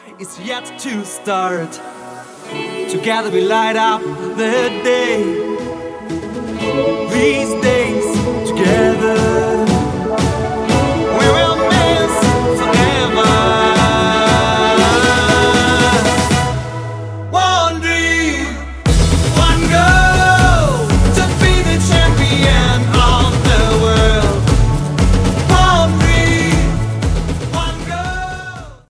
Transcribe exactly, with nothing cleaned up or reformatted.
is yet to start. Together we light up the day. These days